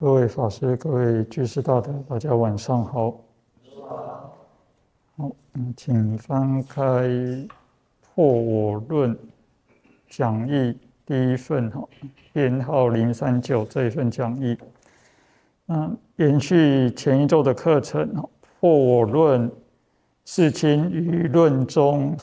各位法师、各位居士大德，大家晚上好。好，请翻开《破我论》讲义第一份，编号039这一份讲义。延续前一周的课程，《破我论》世亲于论中，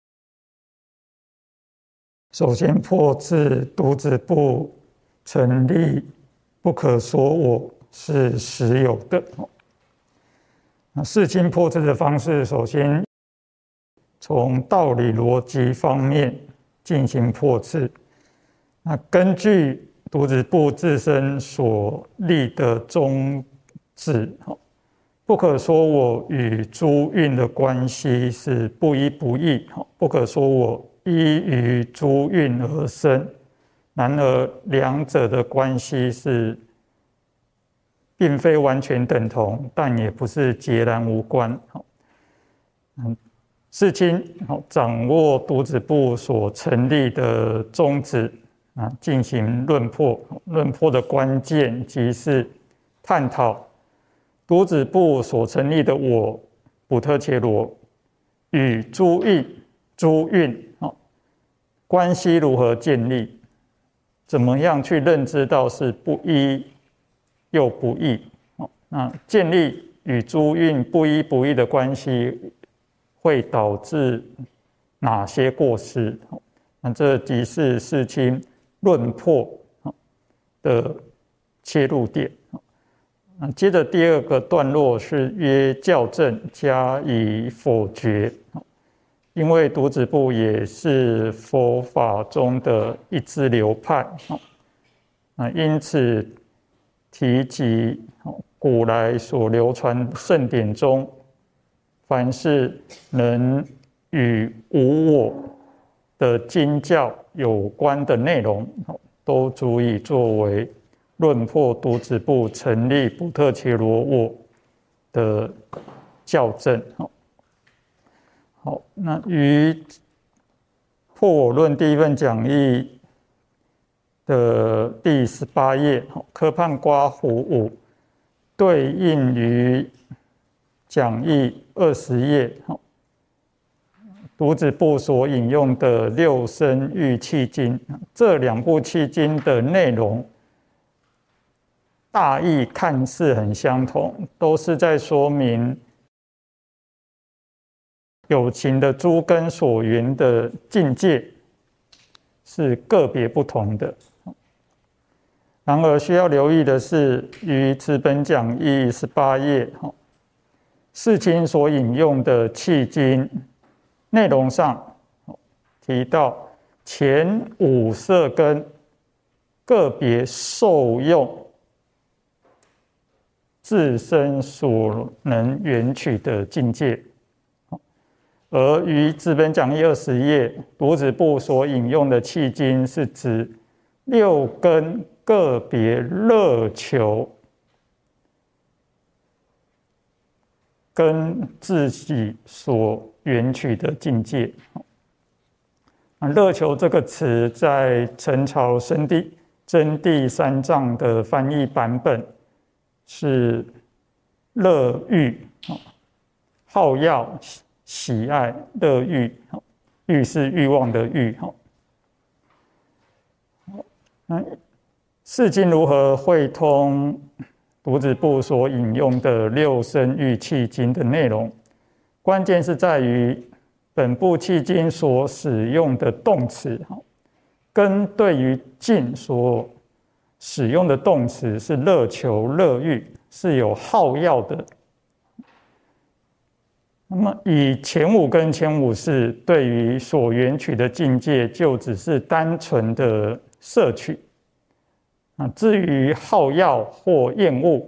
首先破斥独子部成立不可说我是实有的。世亲破斥的方式，首先从道理逻辑方面进行破斥。根据独子部自身所立的宗旨，不可说我与诸蕴的关系是不一不异，不可说我依于诸蕴而生。然而两者的关系是并非完全等同，但也不是截然无关。世亲掌握独子部所成立的宗旨，进行论破。论破的关键即是探讨独子部所成立的我补特伽罗与诸蕴关系如何建立，怎么样去认知到是不一又不异。那建立与诸蕴不一不异的关系会导致哪些过失？那这即是世亲论破的切入点。接着第二个段落是约校正加以否决。因为独子部也是佛法中的一支流派，因此提及古来所流传圣典中，凡是能与无我的经教有关的内容，都足以作为论破独子部成立补特伽罗我的校正。好，那于破我论第一份讲义的第18页，科判刮胡5，对应于讲义20页，独子部所引用的六身喻气经，这两部气经的内容大意看似很相同，都是在说明有情的诸根所缘的境界是个别不同的。然而需要留意的是，于此本讲义18页，世亲所引用的气经内容上提到前五色根个别受用自身所能缘取的境界。而于此本讲义20页，独子部所引用的气经是指六根个别乐求跟自己所缘取的境界。乐求这个词在陈朝真谛三藏的翻译版本是乐欲，好要喜爱乐欲，欲是欲望的欲。世亲如何会通独子部所引用的六身喻气经的内容？关键是在于本部气经所使用的动词，跟对于境所使用的动词是乐求乐欲，是有好要的。那么以前五跟前五识对于所缘取的境界，就只是单纯的摄取。至于好要或厌恶，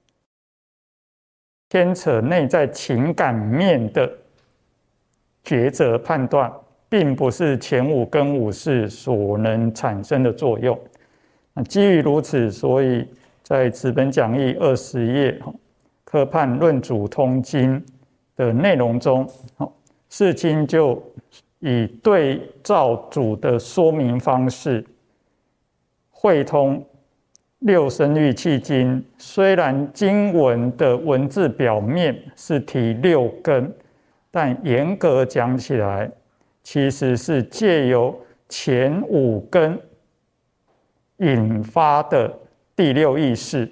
牵扯内在情感面的抉择判断，并不是前五跟五识所能产生的作用。基于如此，所以在此本讲义20页科判论主通经的内容中，世亲就以对照组的说明方式，会通六声律契经虽然经文的文字表面是提六根，但严格讲起来，其实是借由前五根引发的第六意识，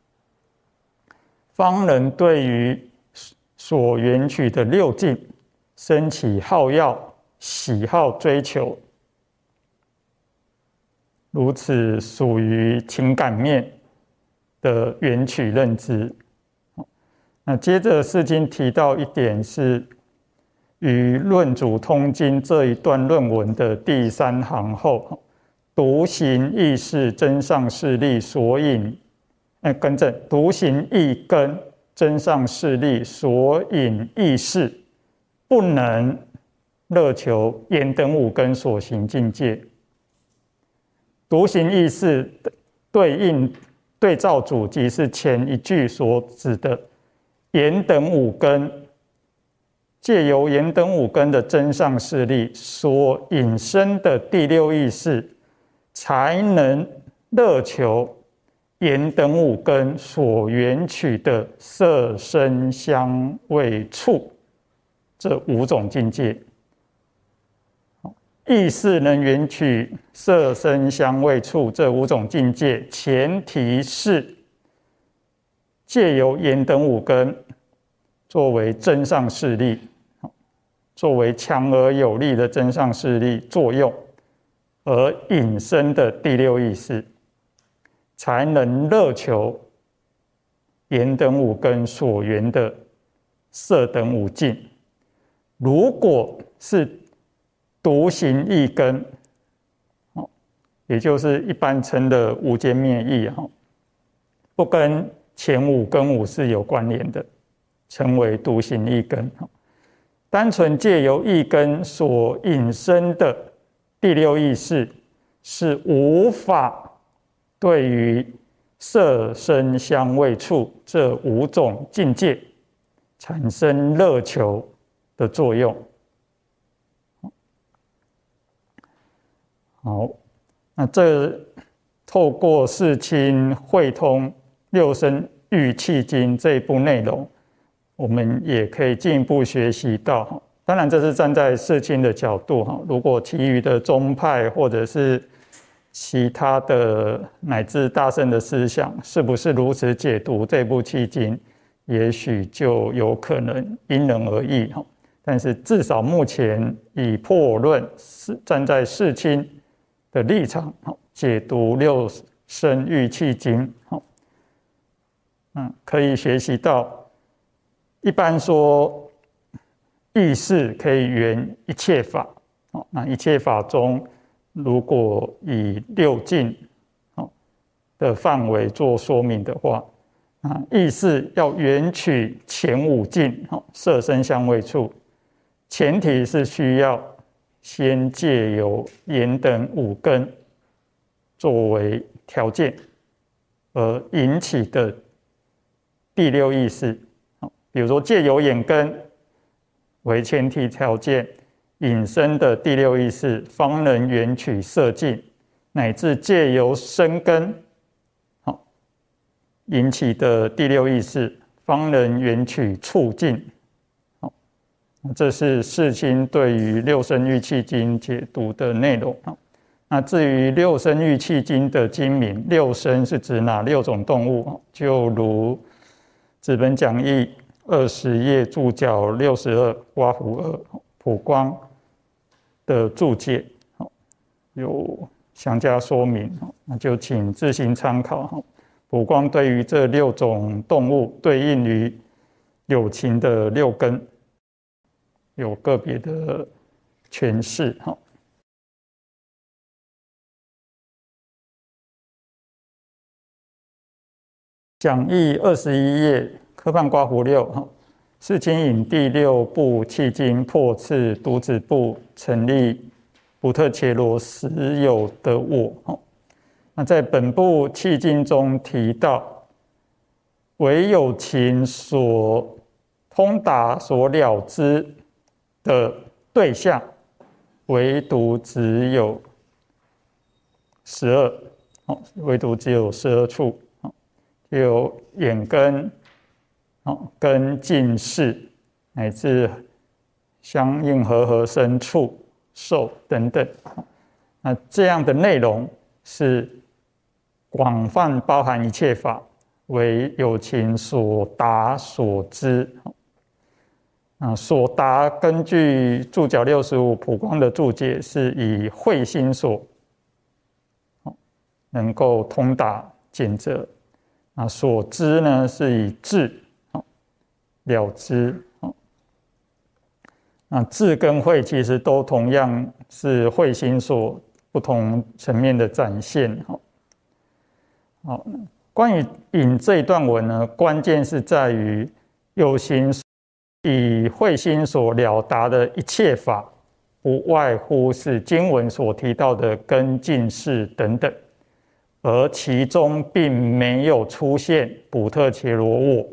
方能对于所缘取的六境升起好要、喜好、追求，如此属于情感面的缘取认知。那接着释经提到一点是于论主通经这一段论文的第3行后，独行意识真上势力所引，更正，独行意根真上势力所引意识，不能乐求言等五根所行境界。独行意识对照组即是前一句所指的言等五根，借由言等五根的真上势力所引申的第六意识，才能乐求言等五根所缘取的色声香味触这五种境界。意识能缘取色声香味触这五种境界，前提是借由言等五根作为真上势力，作为强而有力的真上势力作用而引申的第六意识，才能乐求言等五根所缘的色等五境。如果是独行意根，也就是一般称的无间灭意，不跟前五跟五是有关联的，称为独行意根。单纯借由意根所引申的第六意识，是无法对于色声香味触这五种境界产生乐求的作用。好，那这透过释亲会通六声律契经这一部内容，我们也可以进一步学习到，当然这是站在释亲的角度，如果其余的宗派或者是其他的乃至大乘的思想是不是如此解读这部契经，也许就有可能因人而异。但是至少目前以破论站在释亲的立场解读六声律契经，可以学习到，一般说意识可以圆一切法，那一切法中，如果以六境的范围做说明的话，意识要圆取前五境，色声香味触，前提是需要先借由言等五根作为条件而引起的第六意识，比如说借由眼根为前提条件引申的第六意识，方能缘取色境，乃至借由身根引起的第六意识，方能缘取触境。这是释亲对于六声律契经解读的内容。那至于六声律契经的经名，六声是指哪六种动物？就如纸本讲义20页注脚62刮胡2普光的注解有详加说明，那就请自行参考。普光对于这六种动物对应于有情的六根有个别的诠释。讲义21页科判刮胡6，释亲引第六部契经破次独子部成立补特伽罗实有的我。那在本部契经中提到，唯有情所通达所了知的对象，唯独只有12， 唯独只有12处，就有眼根、根近视，乃至相应和身处、受等等。那这样的内容是广泛包含一切法，为有情所达所知。所达根据注脚65普光的注解，是以慧心所能够通达见则。所知呢，是以智了知。智跟慧其实都同样是慧心所不同层面的展现。关于引这一段文呢，关键是在于有情以慧心所了达的一切法，不外乎是经文所提到的根近视等等，而其中并没有出现补特伽罗我。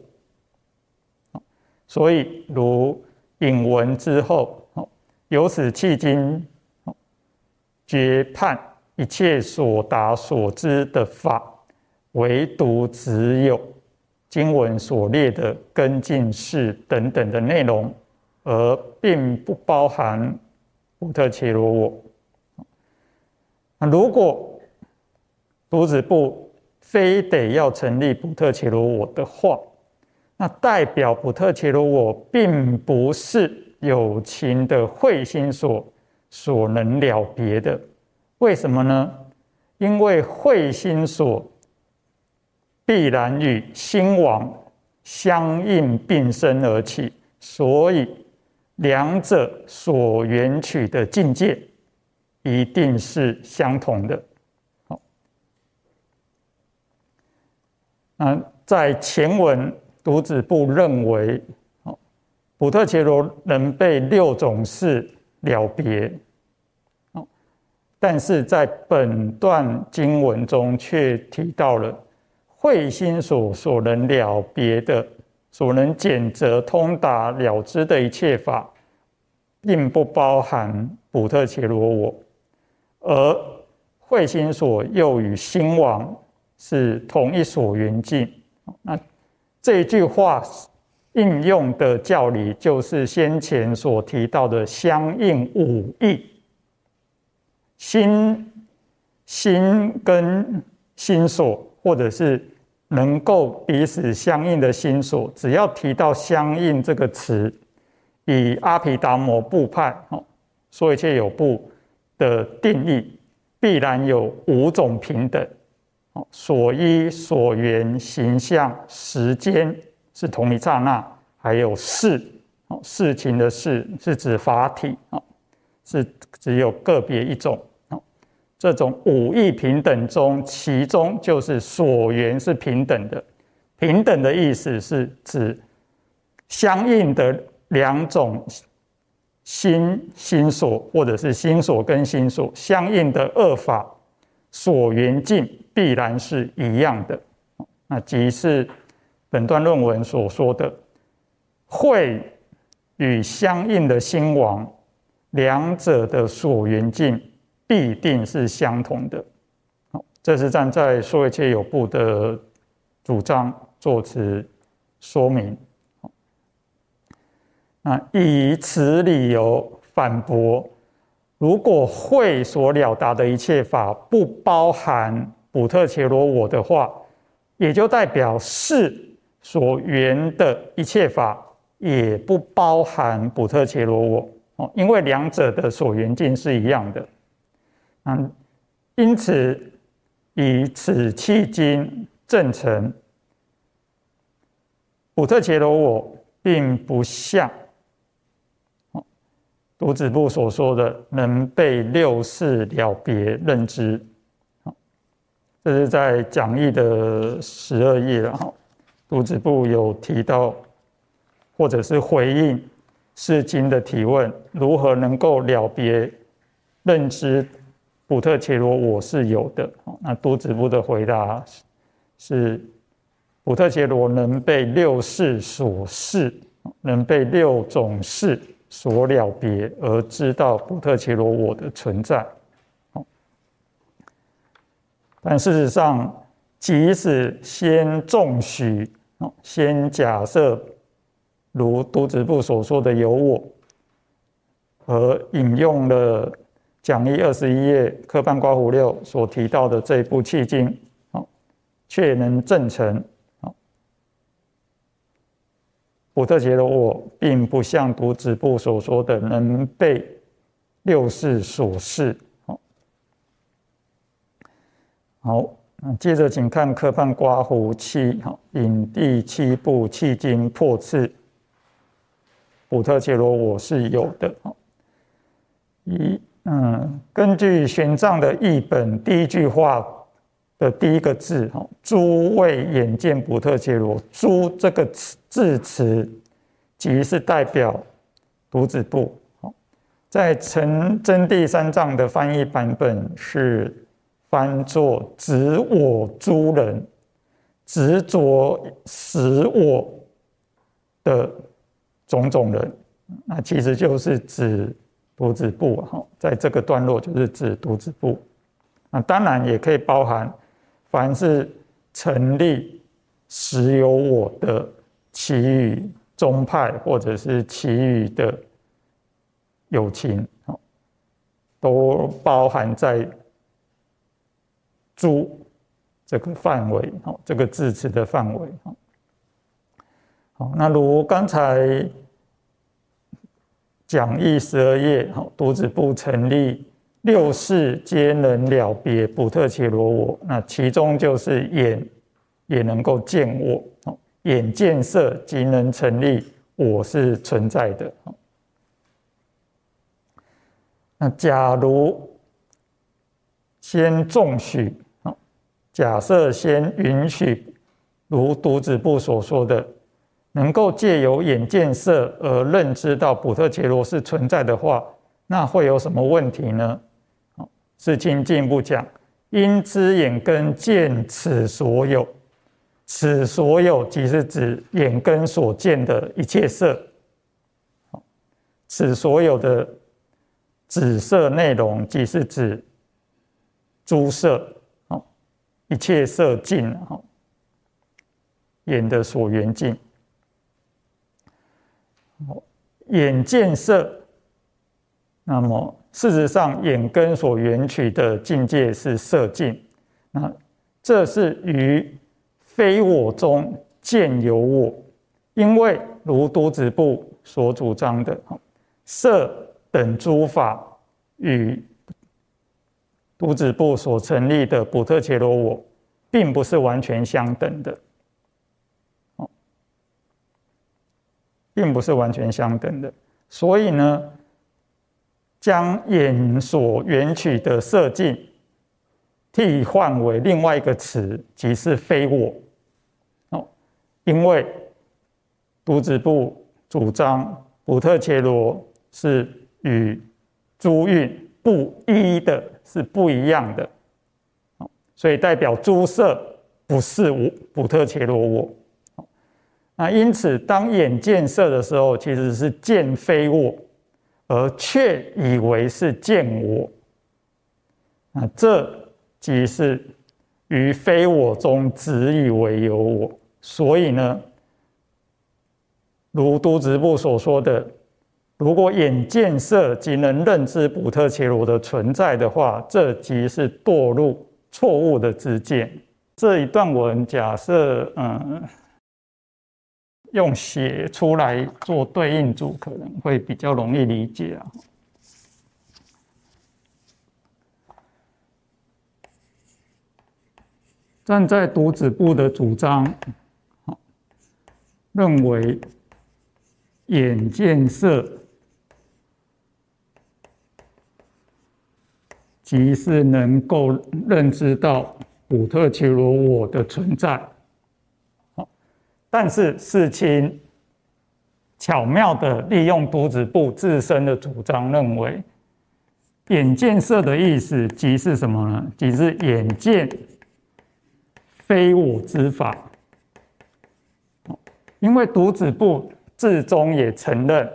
所以如引文之后，由此迄今决判一切所达所知的法，唯独只有经文所列的根近视等等的内容，而并不包含补特伽罗我。如果犢子部非得要成立补特伽罗我的话，那代表补特伽罗我并不是有情的慧心所能了别的。为什么呢？因为慧心所必然与心王相应并生而起，所以两者所缘取的境界一定是相同的。在前文犢子部认为补特伽罗能被6种事了别，但是在本段经文中却提到了慧心所能了别的、所能检则通达了知的一切法，并不包含补特伽罗我，而慧心所又与心王是同一所缘境。那这一句话应用的教理，就是先前所提到的相应五义。心跟心所，或者是能够彼此相应的心所，只要提到相应这个词，以阿毗达摩部派说一切有部的定义，必然有5种平等。所依、所缘、形象、时间是同一刹那，还有事，事情的事是指法体，是只有个别一种。这种5义平等中，其中就是所缘是平等的。平等的意思是指相应的2种心所，或者是心所跟心所相应的2法所缘境必然是一样的。那即是本段论文所说的慧与相应的心王，两者的所缘境必定是相同的。这是站在说一切有部的主张作词说明。以此理由反驳，如果慧所了达的一切法不包含补特伽罗我的话，也就代表事所缘的一切法也不包含补特伽罗我，因为两者的所缘境是一样的。因此以此迄今证成补特伽罗我并不像犢子部所说的能被6事了别认知。这是在讲义的12页了。犢子部有提到，或者是回应释经的提问，如何能够了别认知补特伽罗我是有的。那犢子部的回答是，补特伽罗能被6事所示，能被6种事所了别，而知道补特伽罗我的存在。 但事实上，即使先重许，先假设如读子部所说的有我，而引用了讲义21页科判刮胡6所提到的这一部契经，却能证成补特伽罗我并不像读子部所说的能被六识所示。好，接着请看科判刮胡7，引第7部契经破次，补特伽罗我是有的。根据玄奘的译本，第一句话的第一个字“诸位眼见补特伽罗”，“诸”这个字词，即是代表读子部。在真谛三藏的翻译版本是翻作“执我诸人”，执着使我的种种人，那其实就是指读子部，在这个段落就是指读子部。当然也可以包含凡是成立实有我的其余宗派或者是其余的有情，都包含在诸这个范围，这个字词的范围。好，那如刚才讲义12页，读子部成立六识皆能了别补特伽罗我，那其中就是眼也能够见我，眼见色即能成立我是存在的。那假如先重许，假设先允许如读子部所说的，能够借由眼见色而认知到补特伽罗是存在的话，那会有什么问题呢？世亲进一步讲，因之眼根见此所有，此所有即是指眼根所见的一切色，此所有的指色内容即是指诸色，一切色境，眼的所缘境。眼见色，那么事实上眼根所缘取的境界是色境，那这是于非我中见有我，因为如读子部所主张的，色等诸法与读子部所成立的补特伽罗我并不是完全相等的，并不是完全相等的。所以呢，将眼所缘取的色境替换为另外一个词，即是非我。因为读子部主张补特伽罗是与诸蕴不一的，是不一样的，所以代表诸色不是补特伽罗我。那因此，当眼见色的时候，其实是见非我，而却以为是见我。那这即是于非我中只以为有我。所以呢，如读子部所说的，如果眼见色即能认知补特伽罗的存在的话，这即是堕入错误的知见。这一段文假设用写出来做对应组，可能会比较容易理解啊。站在读子部的主张，认为眼见色即是能够认知到补特伽罗我的存在。但是世亲巧妙的利用读子部自身的主张，认为眼见色的意思即是什么呢？即是眼见非我之法。因为读子部自中也承认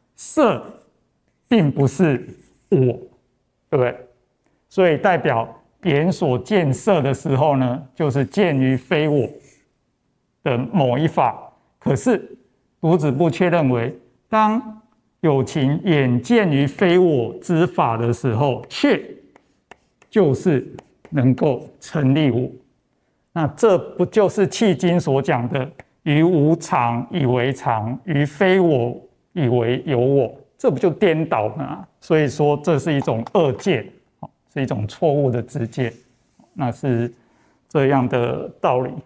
色并不是我，对不对？所以代表眼所见色的时候呢，就是见于非我的某一法。可是读子部却认为，当有情眼见于非我之法的时候，却就是能够成立我。那这不就是契经所讲的于无常以为常，于非我以为有我？这不就颠倒吗？所以说这是一种恶见，是一种错误的知见，那是这样的道理。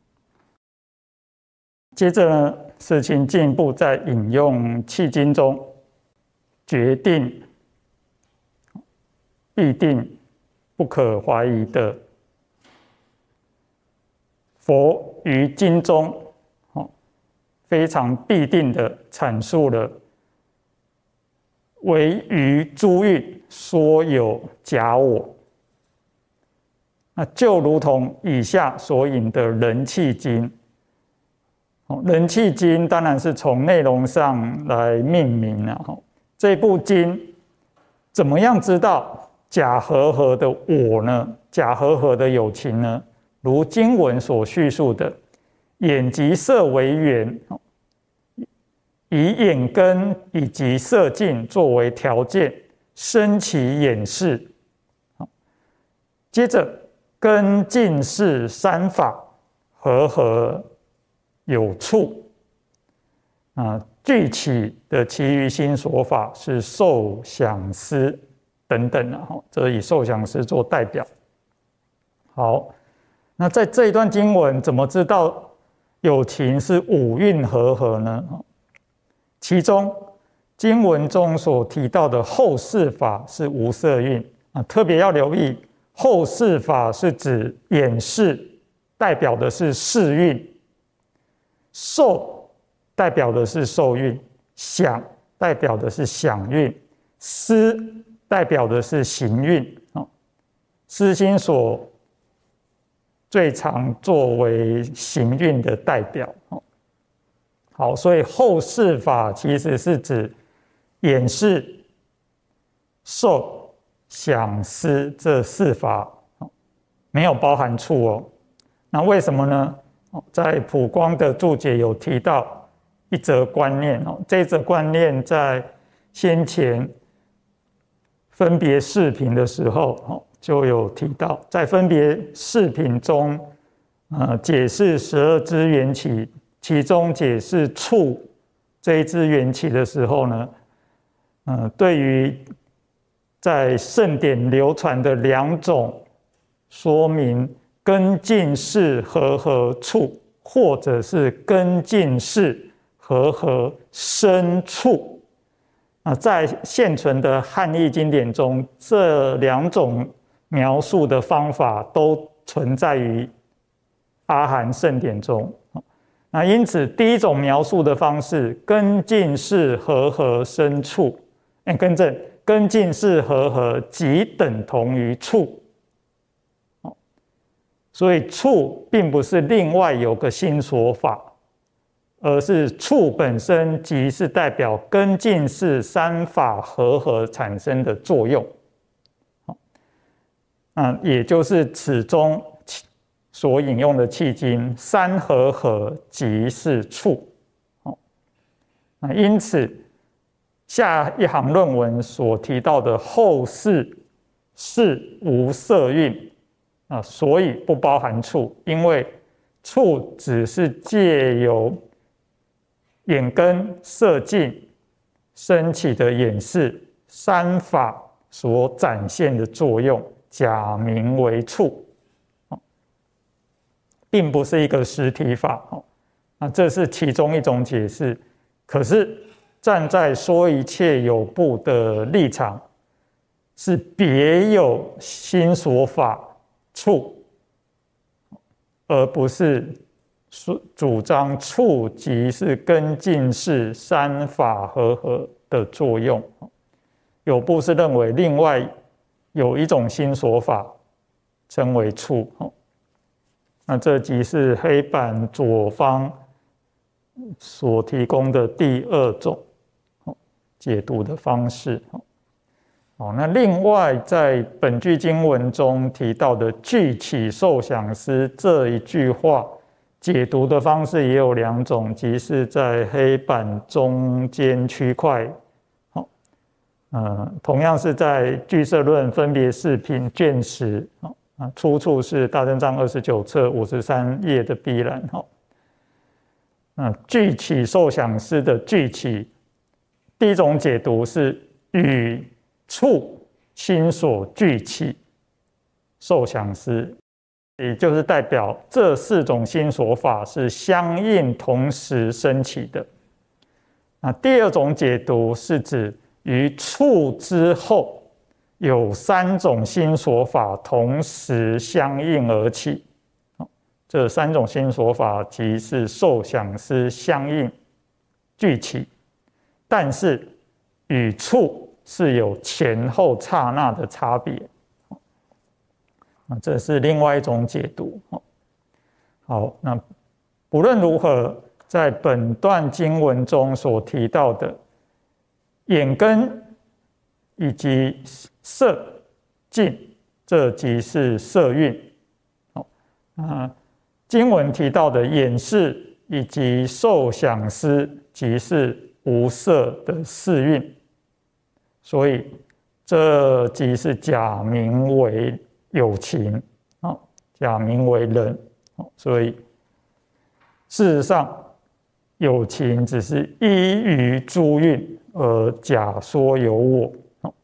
接着呢，世亲进一步再引用契经中决定必定不可怀疑的佛于经中非常必定的阐述了唯于诸蕴说有假我。那就如同以下所引的人契经，人契经当然是从内容上来命名了。这部经怎么样知道假和合的我呢？假和合的有情呢？如经文所叙述的，眼及色为缘，以眼根以及色境作为条件，生起眼识。接着根境识三法和合有处。具体的其余心所法是受想思等等这以受想思做代表。好，那在这一段经文怎么知道有情是五蕴和合呢？其中经文中所提到的后四法是无色蕴，特别要留意，后四法是指眼识代表的是识蕴，受代表的是受蕴，想代表的是想蕴，思代表的是行蕴。思心所最常作为行蕴的代表。好，所以后四法其实是指眼识、受、想、思这四法，没有包含处哦。那为什么呢？在普光的注解有提到一则观念，这则观念在先前分别释品的时候就有提到，在分别释品中解释12支缘起，其中解释处这一支缘起的时候呢，对于在圣典流传的两种说明根境识和合处，或者是根境识和合生处，在现存的汉译经典中，这两种描述的方法都存在于阿含圣典中。那因此，第一种描述的方式，根境识和合生处，更正，根境识和合即等同于处。所以处并不是另外有个心所法，而是处本身即是代表根境识三法和合产生的作用。也就是此中所引用的契经，三和合即是处。因此下一行论文所提到的后四是无色蕴，所以不包含处，因为处只是借由眼根色境升起的眼识三法所展现的作用，假名为处，并不是一个实体法。这是其中一种解释。可是站在说一切有部的立场，是别有心所法处，而不是主张处即是根境识三法和合的作用。有部是认为另外有一种心所法称为处。那这即是黑板左方所提供的第二种解读的方式。 那另外在本句经文中提到的具起受想思这一句话，解读的方式也有2种，即是在黑板中间区块，同样是在俱舍论分别释品卷10，出处是大正藏29册53页的 B 栏。具起受想思的具起，第一种解读是与处心所具起受想思，也就是代表这4种心所法是相应同时升起的。第二种解读是指于处之后有3种心所法同时相应而起，这3种心所法即是受想思相应具起，但是与处是有前后刹那的差别，这是另外一种解读。好，那不论如何，在本段经文中所提到的眼根以及色境，这即是色蕴。经文提到的眼识以及受想思，即是无色的四蕴。所以这即是假名为有情，假名为人。所以事实上有情只是依于诸蕴而假说有我。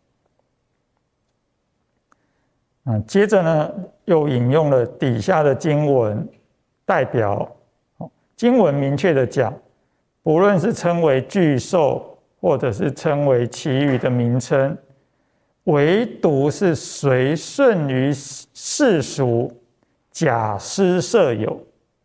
接着呢，又引用了底下的经文，代表经文明确的讲，不论是称为具受，或者是称为其余的名称，唯独是随顺于世俗假施设有，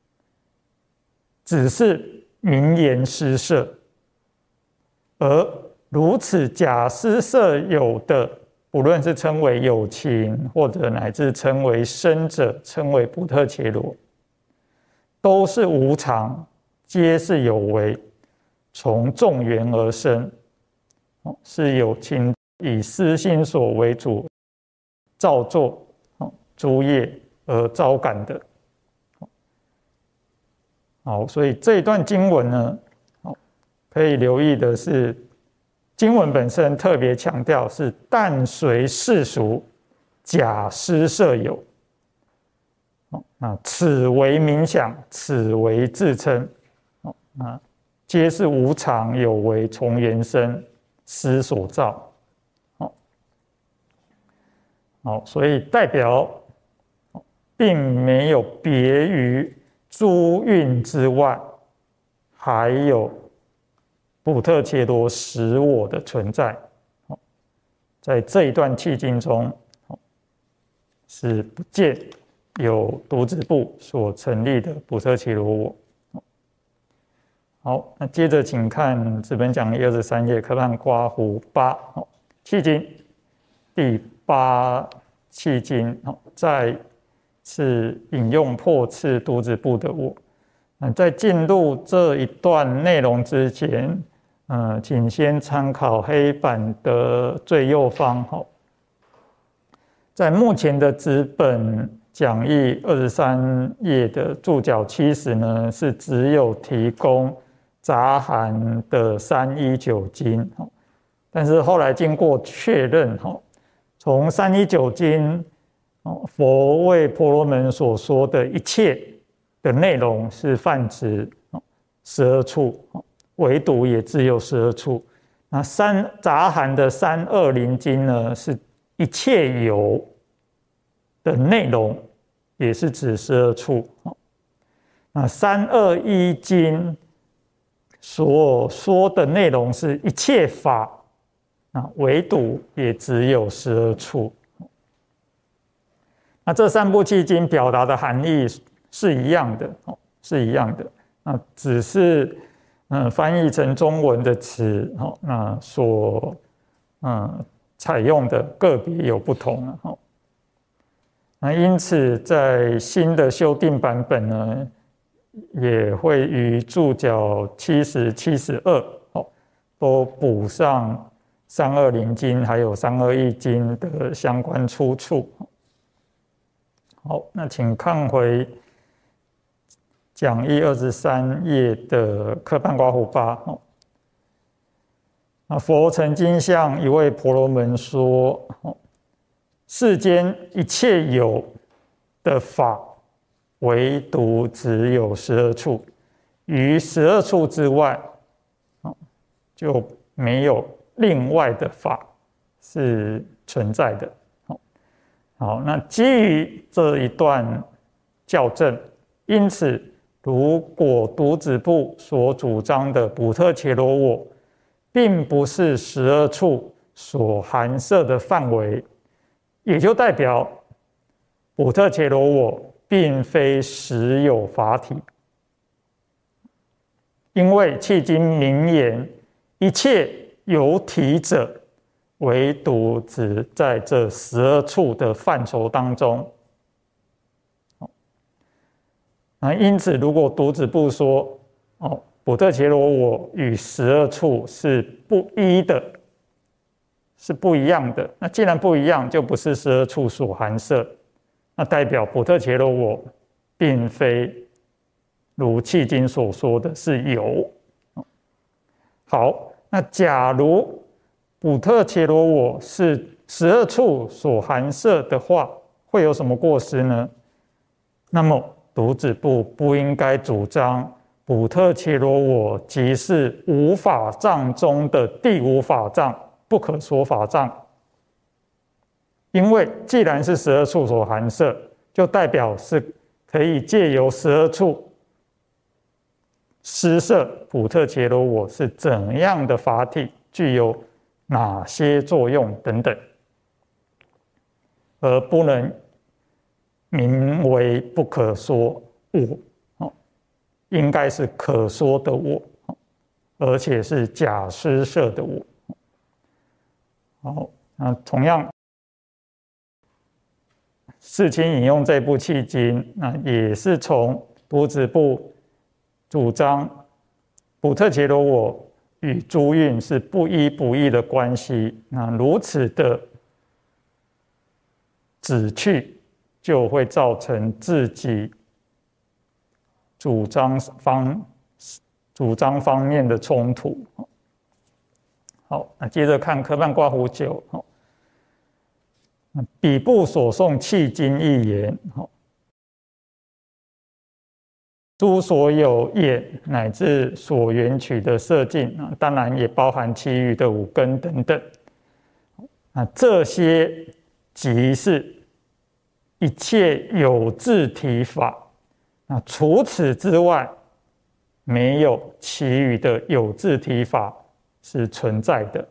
只是名言施设。而如此假施设有的，不论是称为有情，或者乃至称为生者，称为补特伽罗，都是无常，皆是有为，从众缘而生，是有情以私心所为主，造作诸业而招感的。好，所以这一段经文呢，可以留意的是，经文本身特别强调是但随世俗假施设有，此为名想，此为自称，皆是无常有为，从缘生，思所造。好，所以代表并没有别于诸蕴之外，还有补特伽罗实我的存在。在这一段契经中，是不见有独子部所成立的补特伽罗我。好，那接着请看纸本讲义23页课本刮胡8，契经第8契经，再次引用破斥独子部的我。在进入这一段内容之前，请先参考黑板的最右方。在目前的纸本讲义23页的注脚70呢，是只有提供杂含的319经，但是后来经过确认，从319经佛为婆罗门所说的一切的内容是泛指12处，唯独也只有12处。那杂含的320经呢，是一切有的内容，也是指12处。那321经所说的内容是一切法，唯独也只有12处。那这3部契经表达的含义是一样的，是一样的。那只是翻译成中文的词，那所采用的个别有不同。那因此在新的修订版本呢，也会于注脚70、72都补上 320经还有321经的相关出处。好，那请看回讲义23页的科判刮胡8。佛曾经向一位婆罗门说：世间一切有的法，唯独只有12处，于12处之外，就没有另外的法是存在的。好，那基于这一段校正，因此，如果独子部所主张的补特伽罗我，并不是12处所含摄的范围，也就代表补特伽罗我并非实有法体，因为契经明言，一切有体者，唯独只在这12处的范畴当中。因此，如果独子部说补特伽罗我与12处是不一的，是不一样的，那既然不一样，就不是12处所含摄，那代表补特伽罗我并非如契经所说的是有。好，那假如补特伽罗我是12处所含摄的话，会有什么过失呢？那么独子部不应该主张补特伽罗我即是无法藏中的第五法藏，不可说法藏。因为既然是12处所含摄，就代表是可以借由12处施摄补特伽罗我是怎样的法体，具有哪些作用等等，而不能名为不可说我，应该是可说的我，而且是假施摄的我。好，那同样，世亲引用这部契经，那也是从独子部主张补特伽罗我与诸蕴是不依不异的关系，那如此的指去，就会造成自己主张方面的冲突。好，那接着看科判刮胡9。彼部所诵契经义言，诸所有业乃至所缘取的色境，当然也包含其余的五根等等。这些即是一切有自体法。除此之外，没有其余的有自体法是存在的。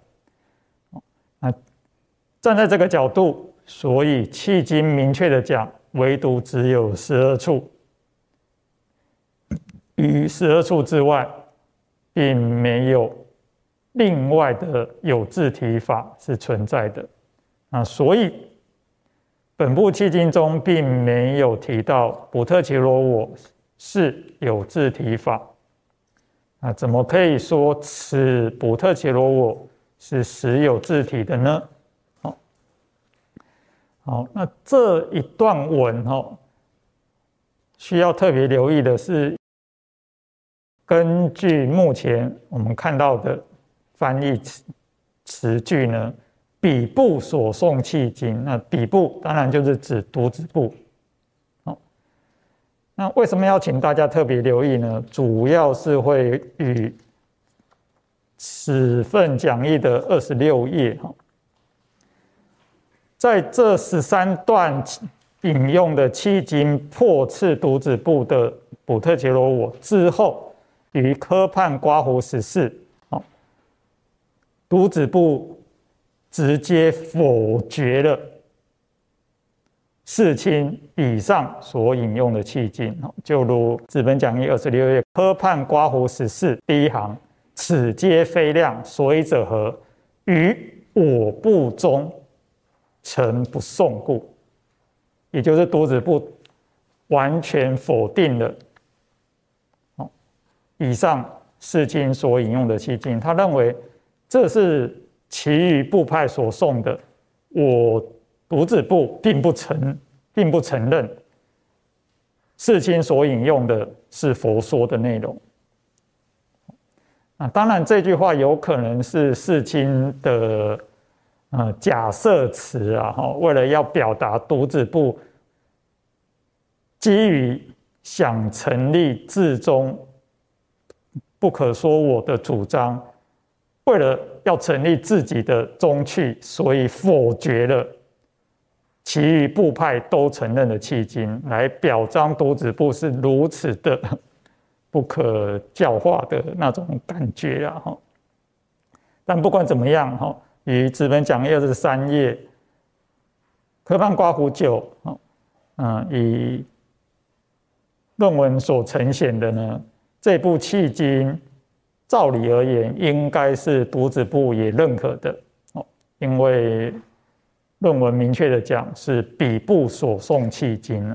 站在这个角度，所以契经明确的讲，唯独只有12处，于12处之外，并没有另外的有自体法是存在的。所以本部契经中并没有提到补特伽罗我是有自体法。怎么可以说此补特伽罗我是实有自体的呢？好，那这一段文需要特别留意的是，根据目前我们看到的翻译词句呢，彼部所诵契经，那彼部当然就是指独子部。那为什么要请大家特别留意呢？主要是会与此份讲义的26页，在这13段引用的契经破斥独子部的补特伽罗我之后，于科判刮胡14，独子部直接否决了世亲以上所引用的契经，就如纸本讲义26页科判刮胡14第一行，此皆非量，所以者何？于我部中诚不诵故。也就是独子部完全否定了以上世亲所引用的契经，他认为这是其余部派所诵的，我独子部并不承认世亲所引用的是佛说的内容。当然这句话有可能是世亲的假设词啊，为了要表达独子部基于想成立自宗不可说我的主张，为了要成立自己的宗趣，所以否决了其余部派都承认的契经，来表彰独子部是如此的不可教化的那种感觉啊。但不管怎么样，于纸本讲义23页科判刮胡9以论文所呈现的呢，这部契经照理而言应该是独子部也认可的，因为论文明确的讲是彼部所诵契经。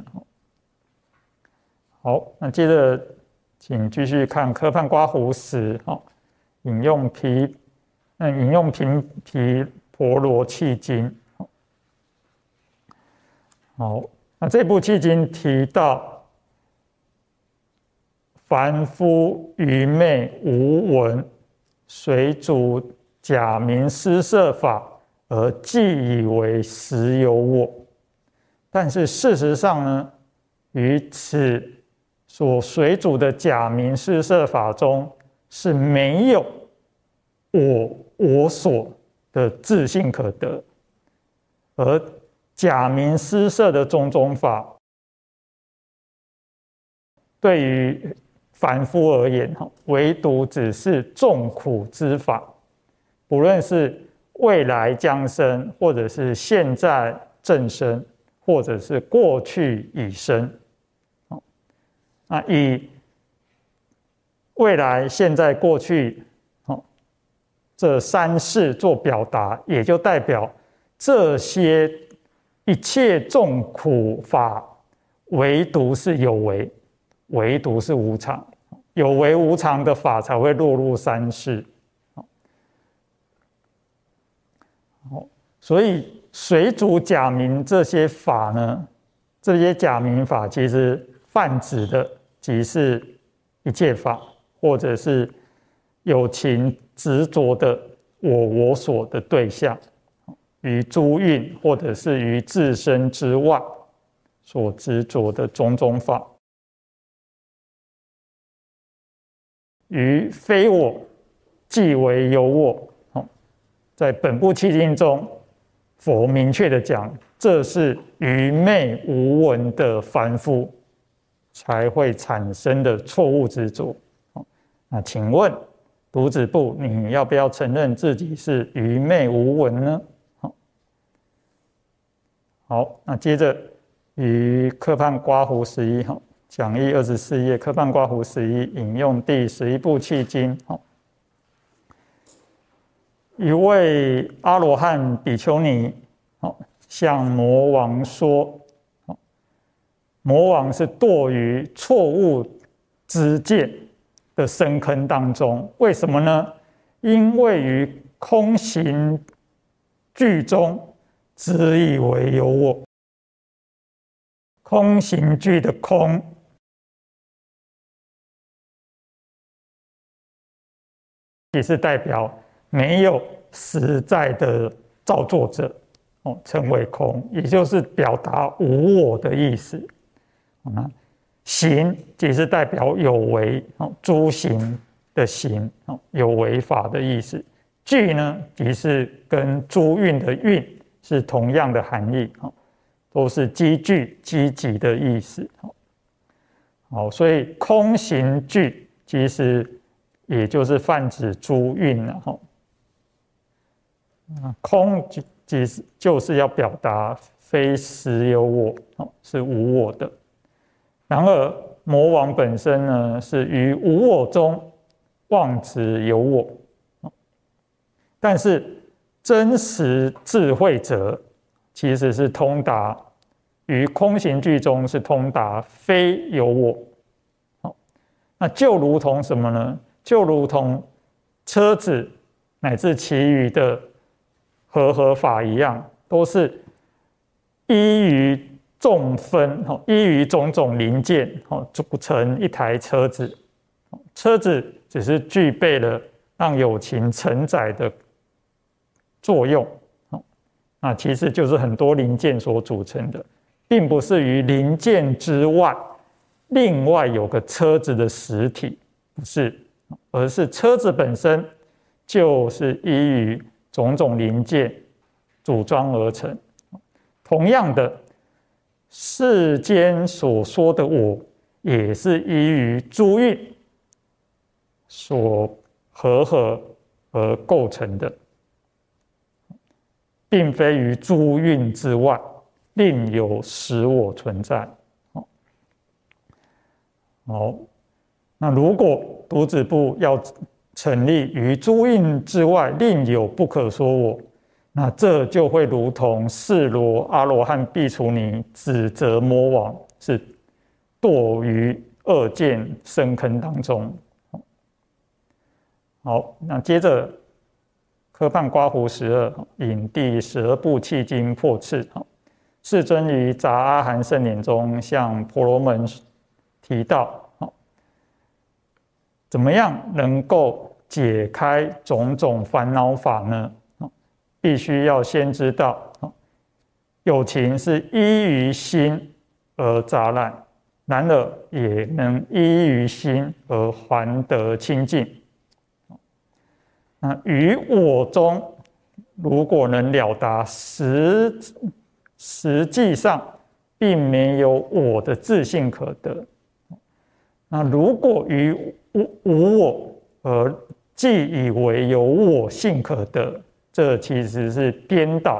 好，那接着请继续看科判刮胡10，引用频毗婆罗契经。好，那这部契经提到凡夫愚昧无闻，随主假名施设法而既以为实有我，但是事实上呢，于此所随主的假名施设法中是没有我所的自性可得，而假名施设的种种法对于凡夫而言，唯独只是众苦之法，不论是未来将生，或者是现在正生，或者是过去已生。以未来、现在、过去这三世做表达，也就代表这些一切众苦法，唯独是有为，唯独是无常。有为无常的法才会落入三世。所以随主假名这些法呢，这些假名法其实泛指的即是一切法，或者是有情执着的我所的对象，于诸蕴或者是于自身之外所执着的种种法，于非我即为有我。在本部契经中，佛明确的讲，这是愚昧无闻的凡夫才会产生的错误执着。那请问独子部，你要不要承认自己是愚昧无闻呢？好，那接着于科判刮胡11讲义24页，科判刮胡11引用第11部契经。一位阿罗汉比丘尼向魔王说，魔王是堕于错误知见的深坑当中，为什么呢？因为于空行句中知以为有我。空行句的空也是代表没有实在的造作者，称为空，也就是表达无我的意思。行即是代表有为，诸行的行，有为法的意思。具呢，即是跟诸蕴的蕴是同样的含义，都是积聚、积极的意思。好，所以空行具其实也就是泛指诸蕴了。空就是要表达非实有我，是无我的。然而魔王本身呢，是于无我中妄执有我，但是真实智慧者其实是通达于空行句中是通达非有我。那就如同什么呢？就如同车子乃至其余的和合法一样，都是依于众分，依于种种零件组成一台车子。车子只是具备了让有情承载的作用，那其实就是很多零件所组成的，并不是于零件之外另外有个车子的实体，不是，而是车子本身就是依于种种零件组装而成。同样的，世间所说的我，也是依于诸运所和合而构成的，并非于诸运之外另有实我存在。好，那如果读子部要成立于诸运之外另有不可说我，那这就会如同示罗阿罗汉毕荼尼指责魔王是堕于恶见深坑当中。好，那接着科判刮胡12引第12部契经破次，世尊于杂阿含圣典中向婆罗门提到，怎么样能够解开种种烦恼法呢？必须要先知道，有情是依于心而杂染，然而也能依于心而还得清净。那于我中，如果能了达实际上并没有我的自性可得。那如果于无我而既以为有我性可得，这其实是颠倒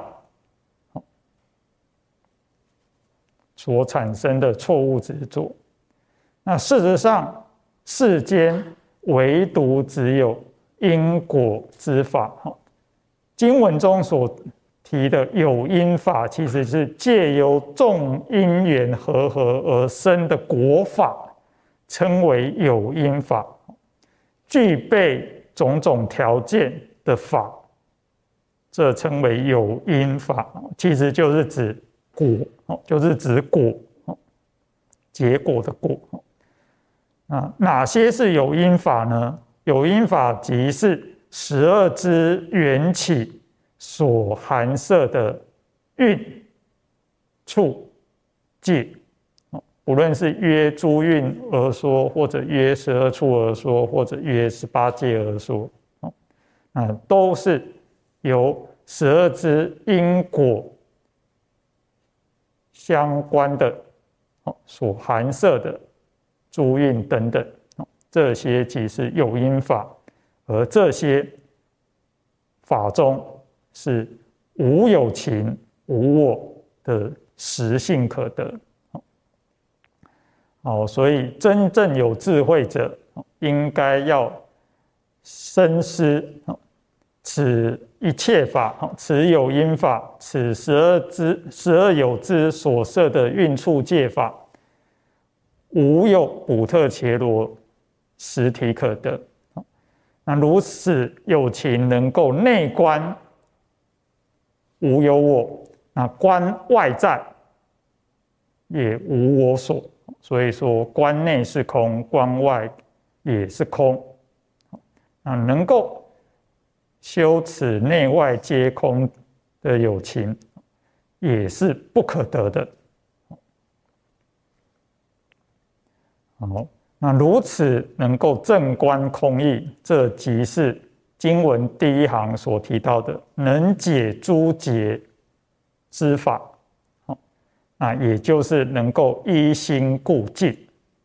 所产生的错误执着。那事实上，世间唯独只有因果之法。经文中所提的有因法，其实是借由众因缘和合而生的果法，称为有因法。具备种种条件的法，这称为有因法，其实就是指果，就是指果，结果的果。哪些是有因法呢？有因法即是12支缘起所含摄的运、处、界，不论是约诸运而说，或者约12处而说，或者约18界而说，都是由12支因果相关的所含摄的诸运等等，这些即是有因法，而这些法中是无有情、无我的实性可得。所以真正有智慧者，应该要深思此一切法，此有因法，此12有支所摄的运处界法，无有补特伽罗实体可得。那如此有情能够内观无有我，那观外在也无我所。所以说观内是空，观外也是空。能够修此内外皆空的有情，也是不可得的。好，那如此能够正观空义，这即是经文第一行所提到的能解诸结之法。也就是能够依心故境。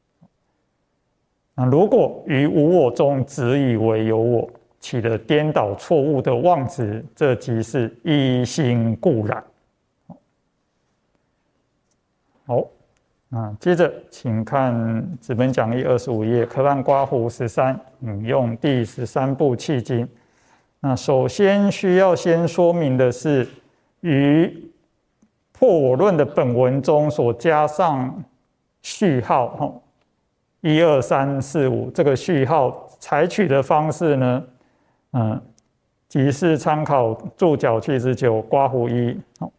如果于无我中只以为有我，起了颠倒错误的妄执，这即是依心故染。好，接着请看纸本讲义25页科判刮胡13，引用第13部契经。首先需要先说明的是，于破我论的本文中所加上序号1、2、3、4、5，这个序号采取的方式呢， 即是参考注脚79刮胡1。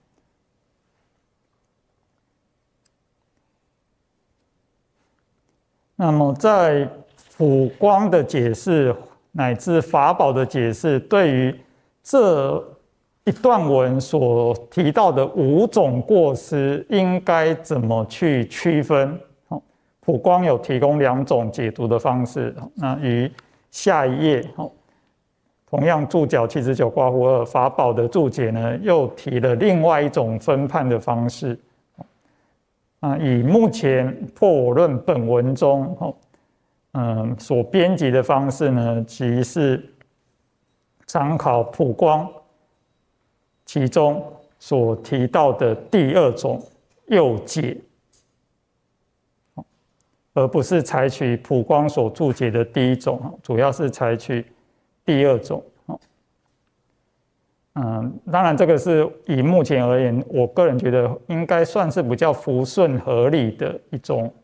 那么在普光的解释乃至法宝的解释，对于这一段文所提到的5种过失，应该怎么去区分？普光有提供2种解读的方式。那于下一页，同样注脚79刮胡2法宝的注解呢，又提了另外一种分判的方式。以目前破我论本文中所编辑的方式呢，即是参考普光其中所提到的第2种诱解，而不是采取普光所注解的第1种，主要是采取第2种。当然这个是以目前而言，我个人觉得应该算是比较符顺合理的一种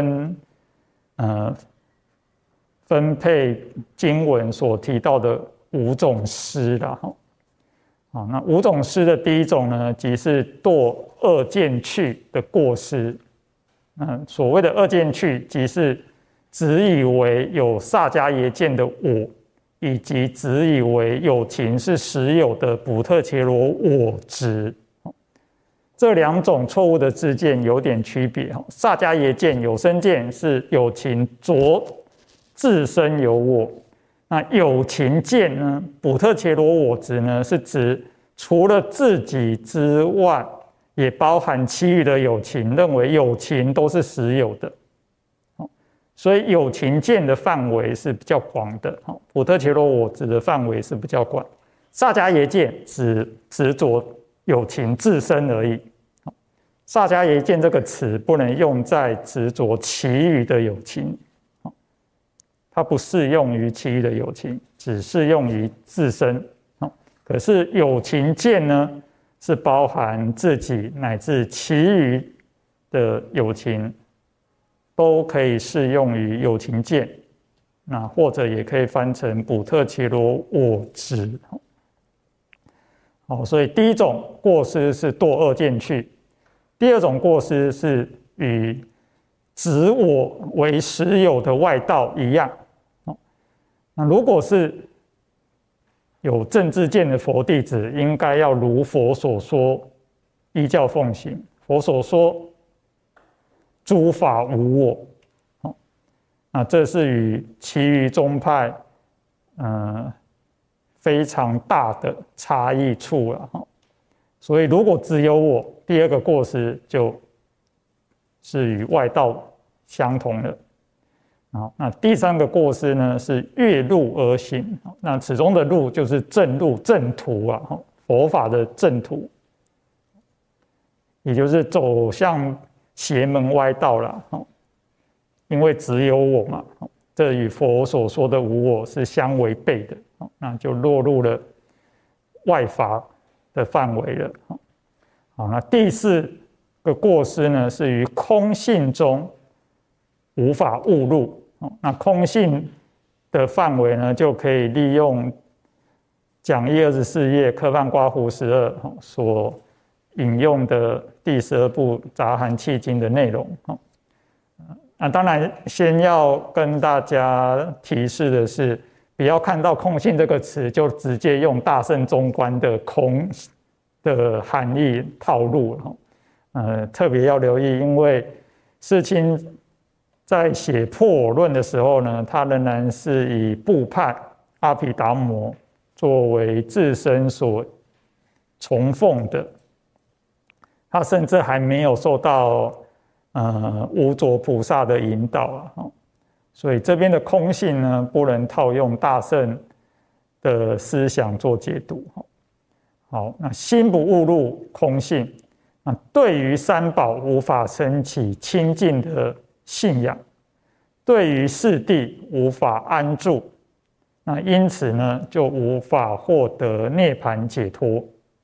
分配经文所提到的5种失啦。那5种失的第1种呢，即是堕二见去的过失。所谓的二见去，即是只以为有萨迦耶见的我，以及只以为有情是实有的补特伽罗我执。这2种错误的知见有点区别。萨迦耶见有生见是有情着自身有我，那有情见呢，补特伽罗我执呢，是指除了自己之外，也包含其余的有情，认为有情都是实有的。所以有情见的范围是比较广的，补特伽罗我执的范围是比较广。萨迦耶见只执着有情自身而已。萨迦耶见这个词不能用在执着其余的有情，它不适用于其余的有情，只适用于自身。可是有情见呢，是包含自己乃至其余的有情，都可以适用于有情见，那或者也可以翻成补特伽罗我执。所以第1种过失是堕二见去，第2种过失是与执我为实有的外道一样。那如果是有正知见的佛弟子，应该要如佛所说，依教奉行。佛所说诸法无我，那这是与其余宗派非常大的差异处了。所以如果只有我，第2个过失就是与外道相同的。那第3个过失呢，是越路而行。那此中的路就是正路正途啊，佛法的正途，也就是走向邪门歪道了。因为只有我嘛，这与佛所说的无我是相违背的，那就落入了外法的范围了。那第4个过失呢，是于空性中无法误入。那空性的范围呢，就可以利用讲义24页科判刮胡12所引用的第12部杂含契经的内容。当然先要跟大家提示的是，不要看到空性这个词就直接用大乘中观的空的含义套路。特别要留意，因为世亲在写破我论的时候呢，他仍然是以部派阿毗达摩作为自身所崇奉的，他甚至还没有受到无着菩萨的引导所以这边的空性呢，不能套用大乘的思想做解读。好，那心不误入空性，那对于三宝无法升起清净的信仰，对于四谛无法安住，那因此呢，就无法获得涅槃解脱。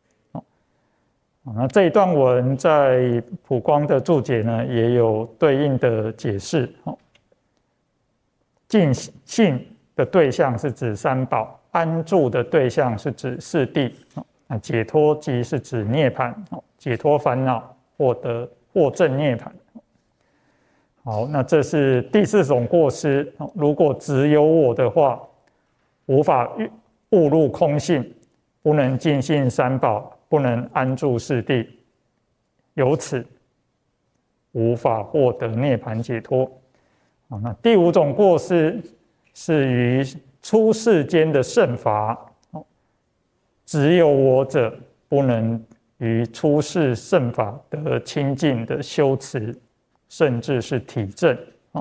那这一段文在普光的注解呢，也有对应的解释。净信的对象是指三宝，安住的对象是指四谛。解脱即是指涅槃，解脱烦恼，获证涅槃。好，那这是第四种过失。如果只有我的话，无法悟入空性，不能尽信三宝，不能安住四谛，由此无法获得涅槃解脱。那第五种过失是于出世间的圣法，只有我者，不能于出世圣法得清净的修持，甚至是体证。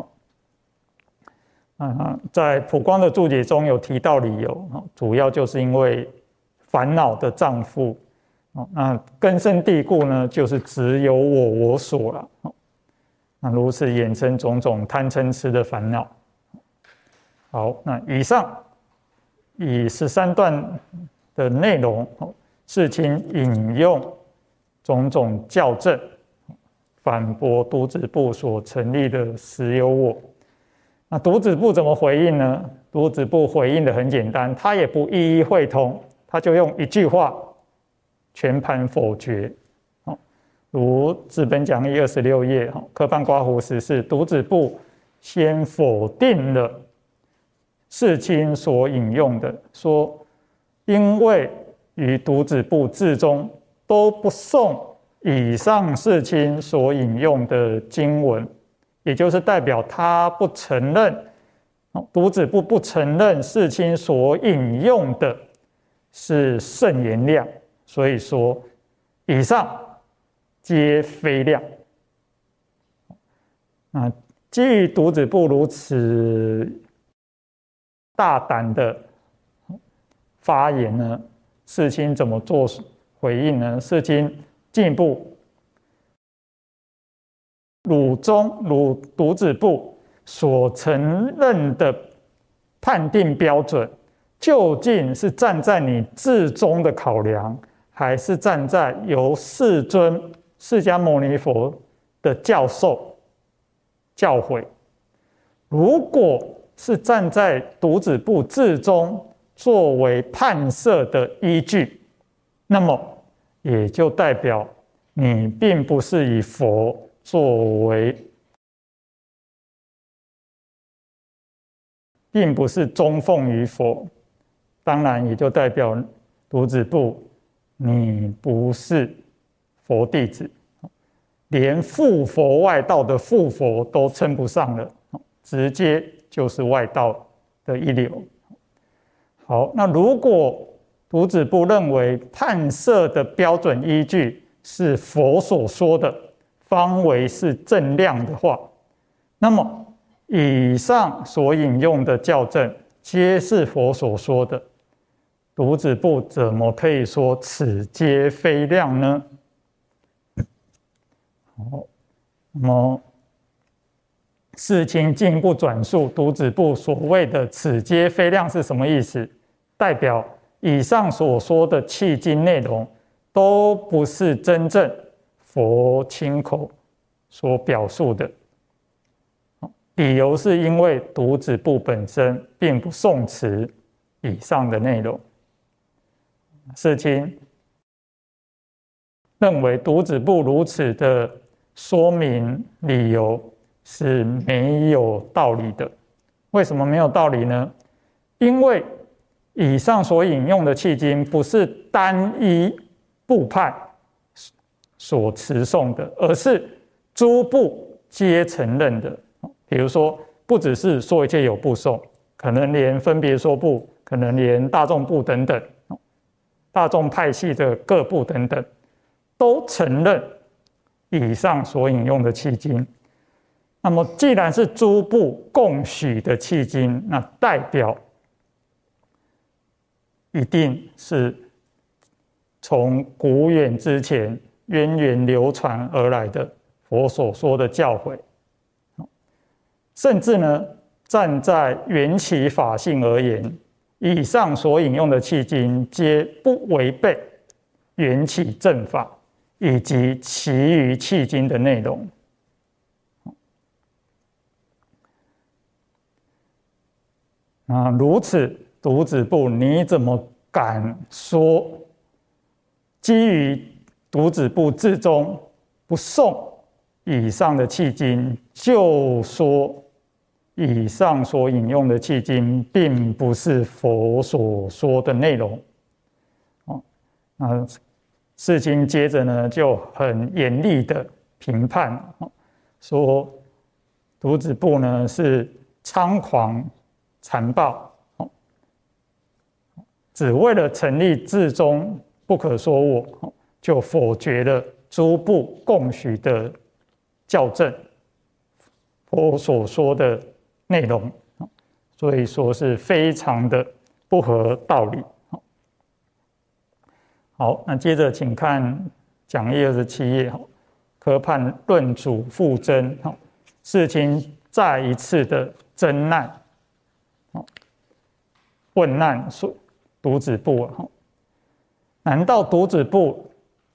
在普光的注解中有提到理由，主要就是因为烦恼的障缚，那根深蒂固呢，就是只有我所了。那如此衍生种种贪嗔痴的烦恼。好，那以上以13段的内容，世亲引用种种教证，反驳犢子部所成立的实有我。那犢子部怎么回应呢？犢子部回应的很简单，他也不一一会通，他就用一句话全盘否决。如资本讲义26页，科判刮胡14，犢子部先否定了世亲所引用的，说因为与犢子部志中都不诵以上世亲所引用的经文，也就是代表他不承认，犢子部不承认世亲所引用的是圣言量，所以说以上皆非量。基于犢子部如此大胆的发言呢，世亲怎么做回应呢？世亲进一步汝犢子部所承认的判定标准，究竟是站在你至中的考量，还是站在由世尊释迦牟尼佛的教诲？如果是站在犢子部至中作为判设的依据，那么也就代表你并不是以佛作为，并不是中奉于佛，当然也就代表犢子部你不是佛弟子，连附佛外道的附佛都称不上了，直接就是外道的一流。好，那如果犢子部认为判设的标准依据是佛所说的方为是正量的话，那么以上所引用的教证皆是佛所说的，犢子部怎么可以说此皆非量呢？好，那么世亲进一步转述犢子部所谓的此皆非量是什么意思？代表以上所说的契经内容都不是真正佛亲口所表述的。理由是因为犢子部本身并不诵持以上的内容。世亲认为犢子部如此的说明理由是没有道理的。为什么没有道理呢？因为以上所引用的契经不是单一部派所持诵的，而是诸部皆承认的。比如说，不只是说一切有部诵，可能连分别说部，可能连大众部等等，大众派系的各部等等，都承认以上所引用的契经。那么，既然是诸部共许的契经，那代表一定是从古远之前源远流传而来的佛所说的教诲，甚至呢，站在缘起法性而言，以上所引用的契经皆不违背缘起正法以及其余契经的内容。 如此，独子部你怎么敢说基于独子部至终不诵以上的契经，就说以上所引用的契经并不是佛所说的内容。世亲接着呢就很严厉的评判，说独子部呢是猖狂残暴，只为了成立至终不可说我，就否决了诸部共许的校正佛所说的内容，所以说是非常的不合道理。好，那接着请看讲义27页，科判论主复征，世亲再一次的征难，问难独子部，难道独子部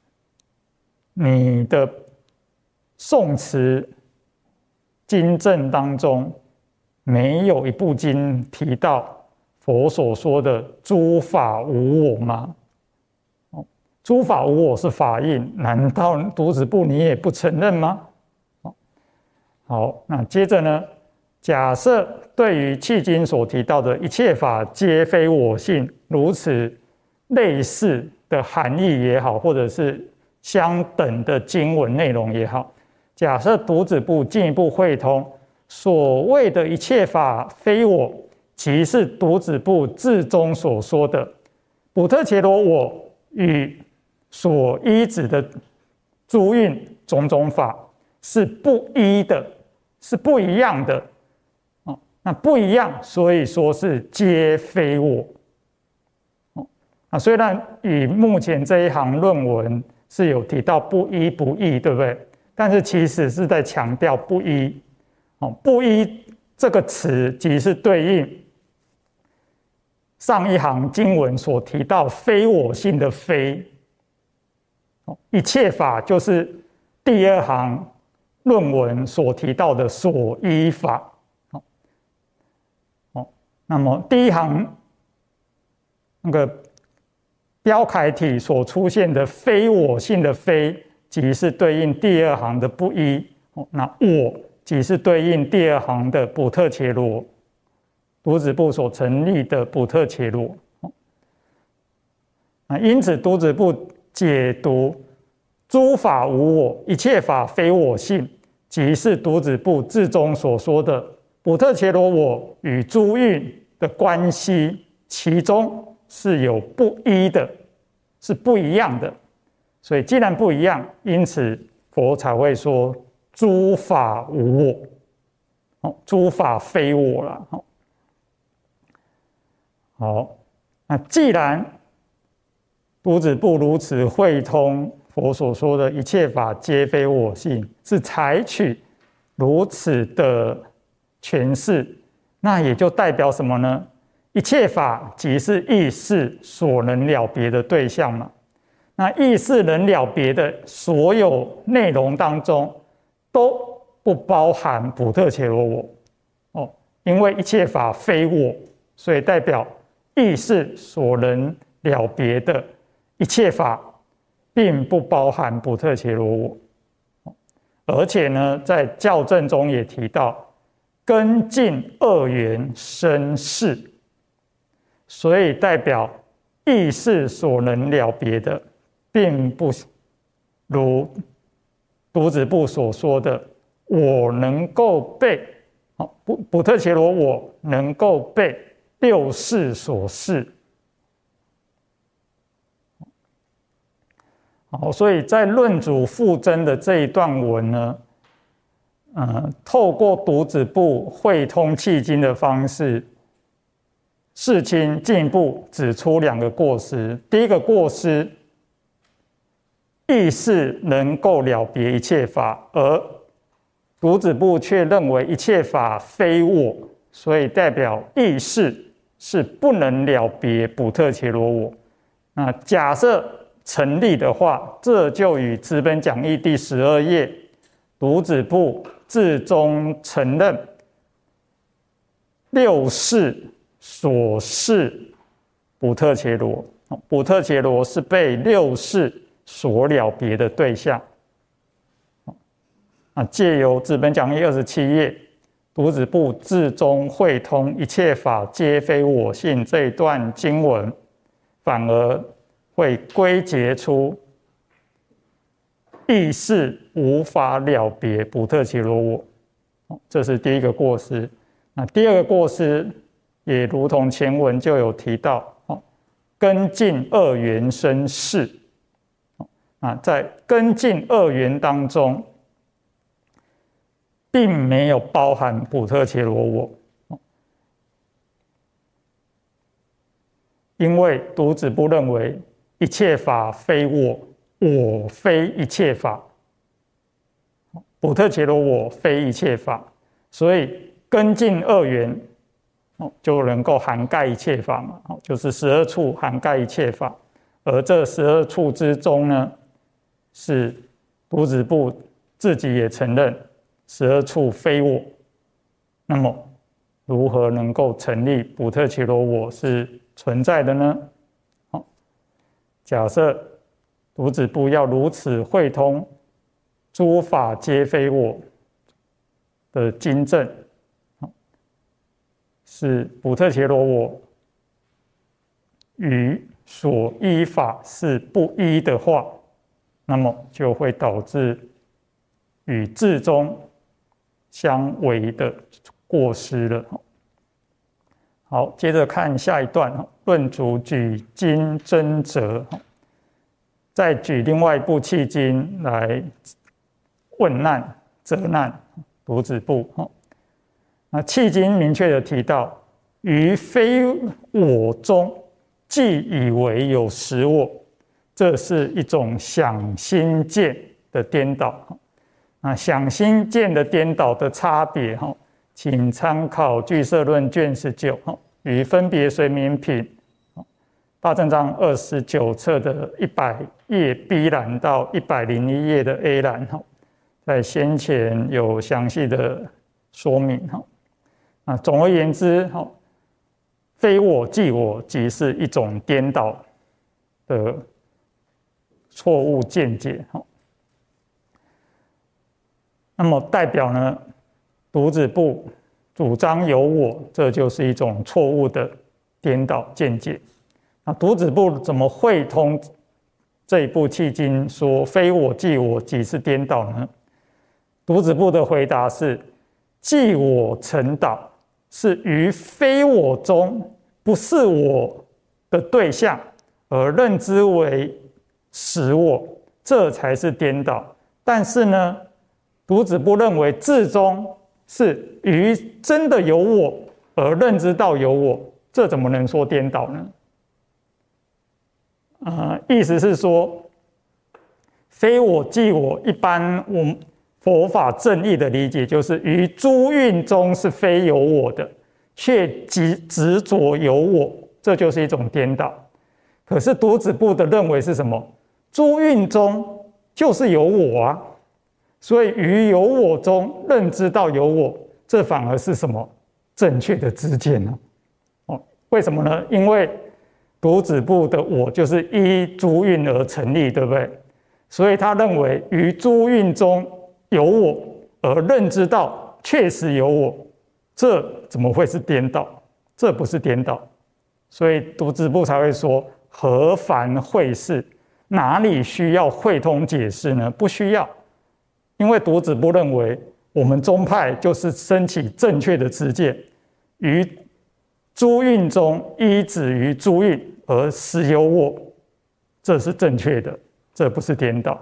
你的宋词经证当中没有一部经提到佛所说的诸法无我吗？诸法无我是法印，难道独子部你也不承认吗？好，那接着呢，假设对于契经所提到的一切法皆非我性如此类似的含义也好，或者是相等的经文内容也好，假设独子部进一步会通所谓的一切法非我，即是独子部至终所说的补特伽罗我与所依止的诸蕴种种法是不一的，是不一样的。那不一样，所以说是皆非我。虽然以目前这一行论文是有提到不一不异，对不对？但是其实是在强调不一。不一这个词即是对应上一行经文所提到非我性的非。一切法就是第二行论文所提到的所依法。那么第一行那个标楷体所出现的非我性的非，即是对应第二行的不一。那我即是对应第二行的补特伽罗，独子部所成立的补特伽罗。因此独子部解读诸法无我，一切法非我性，即是独子部至终所说的补特伽罗我与诸蕴的关系，其中是有不一的，是不一样的。所以既然不一样，因此佛才会说诸法无我，诸法非我了。好，那既然独子部如此会通佛所说的一切法皆非我性，是采取如此的诠释，那也就代表什么呢？一切法即是意识所能了别的对象嘛。那意识能了别的所有内容当中，都不包含补特伽罗我。因为一切法非我，所以代表意识所能了别的一切法并不包含补特伽罗我。而且呢，在校正中也提到根尽二元生事，所以代表意识所能了别的并不如独子部所说的我能够被补特伽罗我能够被六识所示。好，所以在论主复征的这一段文呢，透过独子部会通契经的方式，世亲进一步指出两个过失。第一个过失，意识能够了别一切法，而独子部却认为一切法非我，所以代表意识是不能了别补特伽罗我。那假设成立的话，这就与资本讲义第12页独子部至终承认六识所示补特伽罗。补特伽罗是被六世所了别的对象。借由纸本讲义27页，读子部至中会通一切法皆非我性这一段经文，反而会归结出意识无法了别补特伽罗我。这是第一个过失。那第二个过失也如同前文就有提到，根尽二缘生事。在根尽二缘当中，并没有包含补特伽罗我，因为读子部认为一切法非我，我非一切法，补特伽罗我非一切法，所以根尽二缘就能够涵盖一切法嘛，就是12处涵盖一切法，而这12处之中呢，是读子部自己也承认12处非我，那么如何能够成立补特伽罗我是存在的呢？假设读子部要如此会通诸法皆非我的经证，是补特伽罗我与所依法是不一的话，那么就会导致与至中相违的过失了。好，接着看下一段，论主举经真则，再举另外一部契经来问难责难读子部。那契经明确的提到，于非我中既以为有实我，这是一种想心见的颠倒。想心见的颠倒的差别，请参考俱舍论卷19与分别随眠品大正章29册的100页 B 栏到101页的 A 栏，在先前有详细的说明。总而言之，非我即我即是一种颠倒的错误见解。那么代表呢，读子部主张有我，这就是一种错误的颠倒见解。那读子部怎么会通这一部契经说非我即我即是颠倒呢？读子部的回答是：即我成倒是于非我中不是我的对象而认知为实我，这才是颠倒。但是呢，读子部认为至中是于真的有我而认知到有我，这怎么能说颠倒呢？意思是说，非我即我，一般我们佛法正义的理解就是于诸运中是非有我的，却执着有我，这就是一种颠倒。可是读子部的认为是什么？诸运中就是有我啊，所以于有我中认知到有我，这反而是什么？正确的知见呢？为什么呢？因为读子部的我就是依诸运而成立，对不对？所以他认为于诸运中有我而认知到确实有我，这怎么会是颠倒？这不是颠倒。所以读子部才会说何凡会释，哪里需要会通解释呢？不需要，因为读子部认为我们宗派就是升起正确的知见，于诸运中依止于诸运而实有我，这是正确的，这不是颠倒。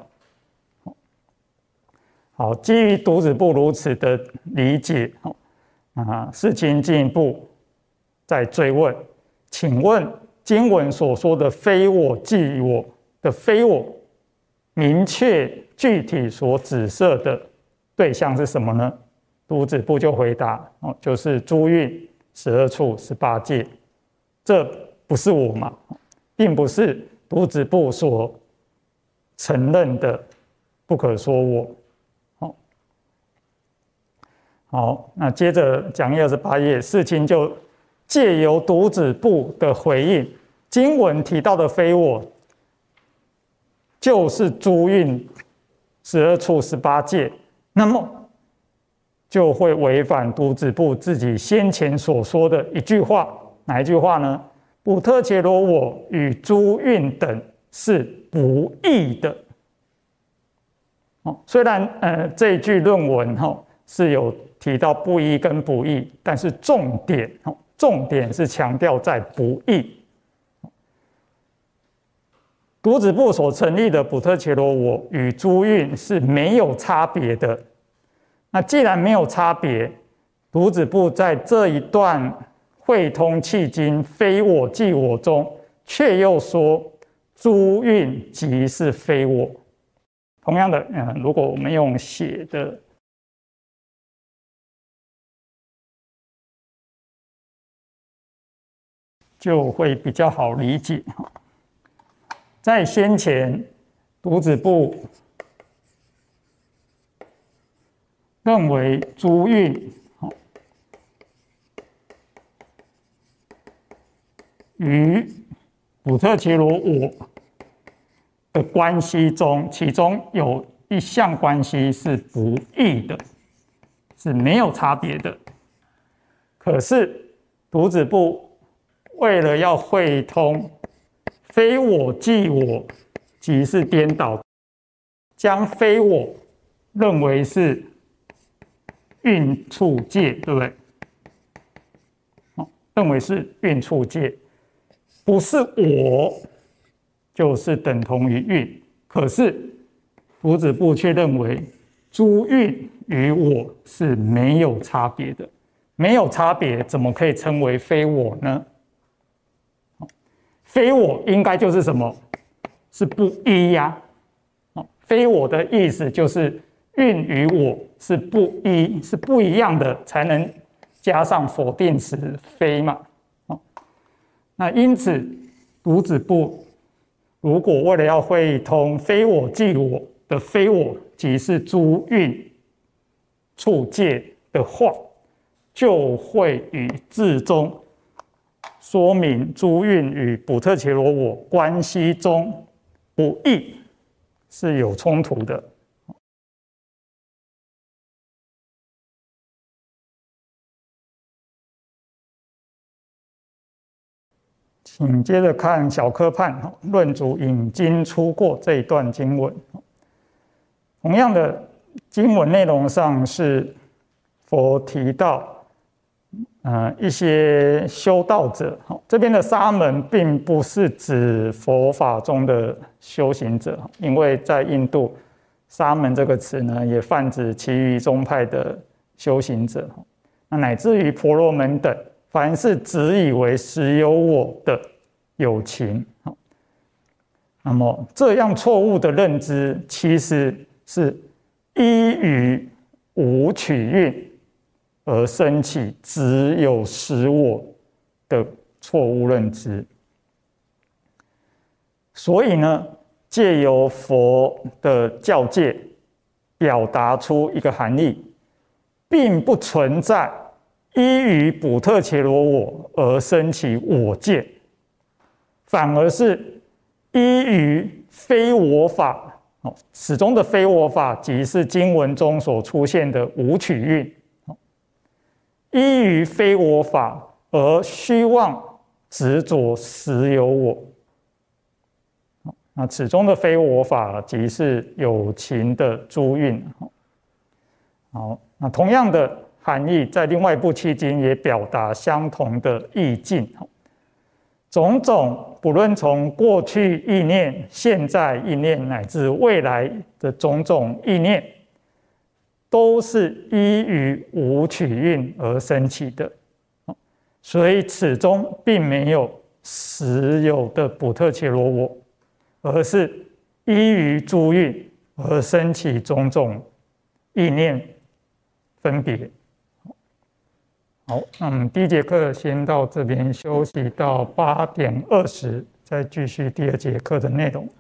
好，基于读子部如此的理解，事情进一步再追问，请问经文所说的非我即我的非我，明确具体所指涉的对象是什么呢？读子部就回答，就是诸运12处18界，这不是我嘛，并不是读子部所承认的不可说我。好，那接着讲义28页，世亲就借由独子部的回应，经文提到的非我，就是诸运12处18戒，那么就会违反独子部自己先前所说的一句话，哪一句话呢？补特伽罗我与诸运等是不异的。虽然这一句论文是有提到不异跟不异，但是重点是强调在不异。独子部所成立的补特伽罗我与诸运是没有差别的。那既然没有差别，独子部在这一段会通契经非我即我中，却又说诸运即是非我。同样的，如果我们用写的，就会比较好理解。在先前，独子部认为诸运与补特伽罗我的关系中，其中有一项关系是不异的，是没有差别的。可是独子部为了要会通非我即我，即是颠倒，将非我认为是运处界，对不对？认为是运处界，不是我，就是等同于运。可是独子部却认为诸运与我是没有差别的，没有差别，怎么可以称为非我呢？非我应该就是什么？是不一呀。非我的意思就是运与我是不一，是不一样的，才能加上否定词非嘛。那因此，独子部如果为了要会通非我即我的非我即是诸运处界的话，就会与字中说明诸运与补特伽罗我关系中不异是有冲突的。请接着看小科判论主引经出过这一段经文。同样的经文内容上是佛提到一些修道者，这边的沙门并不是指佛法中的修行者，因为在印度沙门这个词呢也泛指其余宗派的修行者，那乃至于婆罗门等，凡是只以为实有我的有情，那么这样错误的认知其实是依于无取运而生起只有实我的错误认知。所以呢，借由佛的教戒表达出一个含义，并不存在依于补特伽罗我而生起我见，反而是依于非我法，始终的非我法即是经文中所出现的无取运，依于非我法而虚妄执着实有我。那此中的非我法即是有情的诸运。好，那同样的含义在另外一部契经也表达相同的意境。种种不论从过去意念、现在意念乃至未来的种种意念，都是依于无取运而生起的，所以此中并没有实有的补特伽罗我，而是依于诸运而生起种种意念分别。好，那我们第一节课先到这边休息到8点20，再继续第二节课的内容。